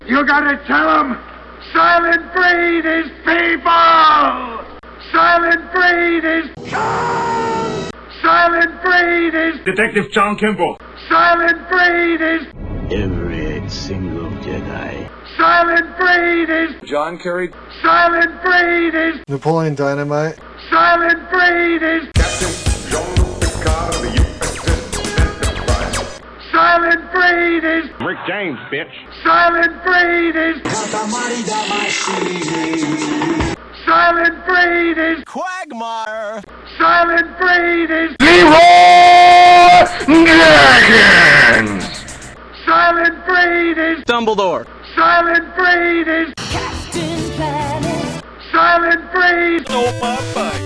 You gotta tell them, Silent Breed is people! Silent Breed is... Silent Breed is... Detective John Kimball. Silent Breed is... Every single Jedi. Silent Breed is... John Kerry. Silent Breed is... Napoleon Dynamite. Silent Breed is... Captain Jean-Luc Picard of the USS Enterprise. Silent Breed is... Rick James, bitch. Silent Breed is... Silent Breed is... Quagmire! Silent Breed is... Leroy Jenkins. Silent Breed is... Dumbledore! Silent Breed is... Captain Planet. Silent Breed... Oh, my bike!